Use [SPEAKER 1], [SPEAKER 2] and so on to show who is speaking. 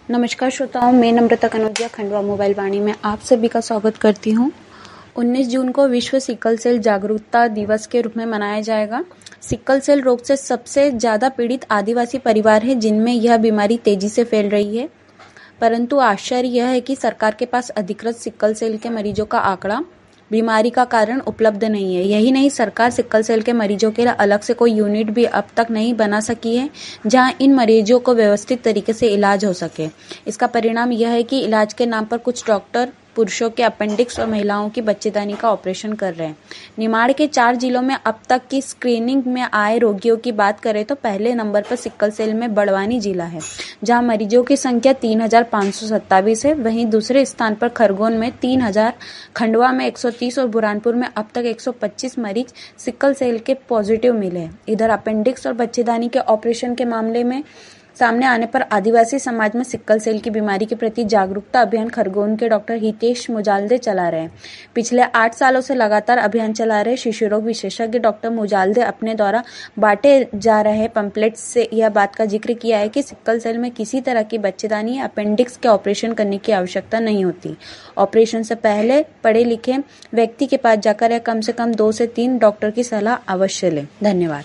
[SPEAKER 1] नमस्कार श्रोताओं, मैं नम्रता कनौजिया खंडवा मोबाइल वाणी में आप सभी का स्वागत करती हूं। 19 जून को विश्व सिकल सेल जागरूकता दिवस के रूप में मनाया जाएगा। सिकल सेल रोग से सबसे ज्यादा पीड़ित आदिवासी परिवार है जिनमें यह बीमारी तेजी से फैल रही है। परंतु आश्चर्य यह है कि सरकार के पास अधिकृत सिकल सेल के मरीजों का आंकड़ा, बीमारी का कारण उपलब्ध नहीं है। यही नहीं, सरकार सिकल सेल के मरीजों के लिए अलग से कोई यूनिट भी अब तक नहीं बना सकी है जहां इन मरीजों को व्यवस्थित तरीके से इलाज हो सके। इसका परिणाम यह है कि इलाज के नाम पर कुछ डॉक्टर पुरुषों के अपेंडिक्स और महिलाओं की बच्चेदानी का ऑपरेशन कर रहे हैं। निमाड़ के 4 जिलों में अब तक की स्क्रीनिंग में आए रोगियों की बात करें तो पहले नंबर पर सिकल सेल में बड़वानी जिला है, जहां मरीजों की संख्या 3,527 है। वहीं दूसरे स्थान पर खरगोन में 3,000, खंडवा में 130 और बुरहानपुर में अब तक 125 मरीज सिकल सेल के पॉजिटिव मिले हैं। इधर अपेंडिक्स और बच्चेदानी के ऑपरेशन के मामले में सामने आने पर आदिवासी समाज में सिकल सेल की बीमारी के प्रति जागरूकता अभियान खरगोन के डॉक्टर हितेश मुजाल्दे चला रहे हैं। पिछले 8 सालों से लगातार अभियान चला रहे शिशु रोग विशेषज्ञ डॉक्टर मुजाल्दे अपने द्वारा बांटे जा रहे पंपलेट्स से यह बात का जिक्र किया है कि सिकल सेल में किसी तरह की बच्चेदानी या अपेंडिक्स के ऑपरेशन करने की आवश्यकता नहीं होती। ऑपरेशन से पहले पढ़े लिखे व्यक्ति के पास जाकर या कम से कम 2 से 3 डॉक्टर की सलाह अवश्य लें। धन्यवाद।